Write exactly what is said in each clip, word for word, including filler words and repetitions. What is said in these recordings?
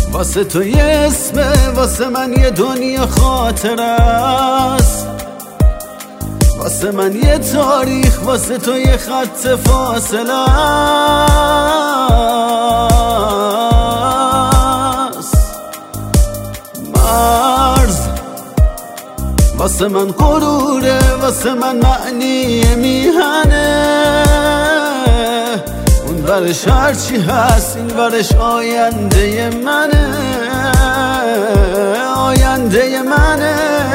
واسه تو یه اسمه، واسه من یه دنیا خاطر است، واسه من یه تاریخ، واسه تو یه خط فاصله است. مرز واسه من غروره، واسه من معنی میهنه، اون برش هرچی هست این برش آینده منه، آینده منه.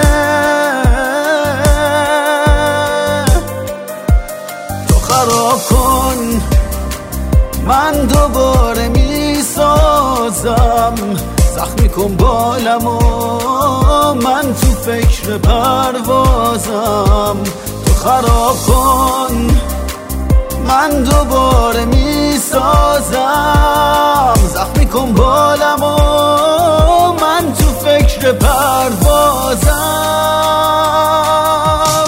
تو خراب کن من دوباره میسازم، زخمی کن بالمو من تو فکر پروازم. تو خراب کن من دوباره میسازم، زخمی کن بالمو من تو فکر پروازم.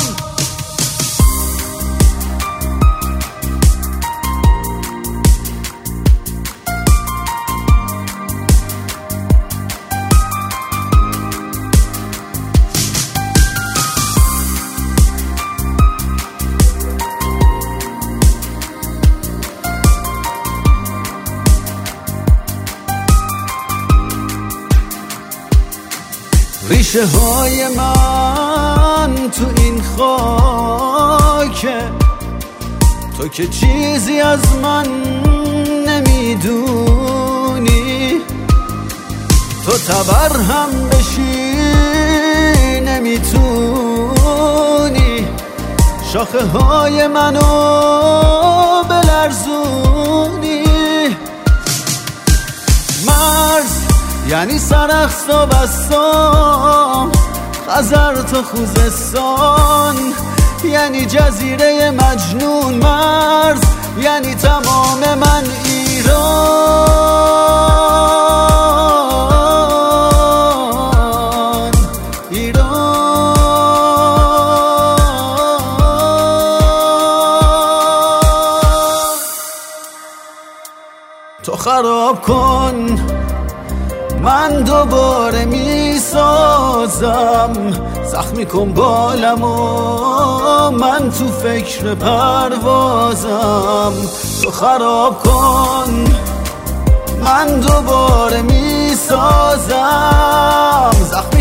ریشه های من تو این خاکه، تو که چیزی از من نمیدونی، تو تبر هم بشی نمیتونی، شاخه های منو بلرزونی. مرز یعنی سرخس و بسام، خزر تو خوزستان، یعنی جزیره مجنون. مرز یعنی تمام من ایران، ایران. تو خراب کن من دوباره میسازم، زخمی کن بالمو من تو فکر پروازم. تو خراب کن من دوباره میسازم، زخمی